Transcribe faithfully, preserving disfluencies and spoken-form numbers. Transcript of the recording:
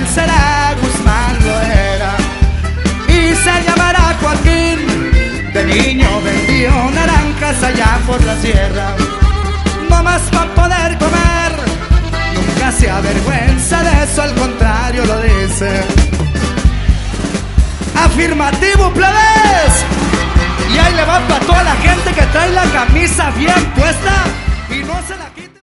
será Guzmán Loera y se llamará Joaquín. De niño vendió naranjas allá por la sierra, no más para poder comer. Nunca se avergüenza de eso, al contrario lo dice. Afirmativo, plebes. Y ahí le va para toda la gente que trae la camisa bien puesta.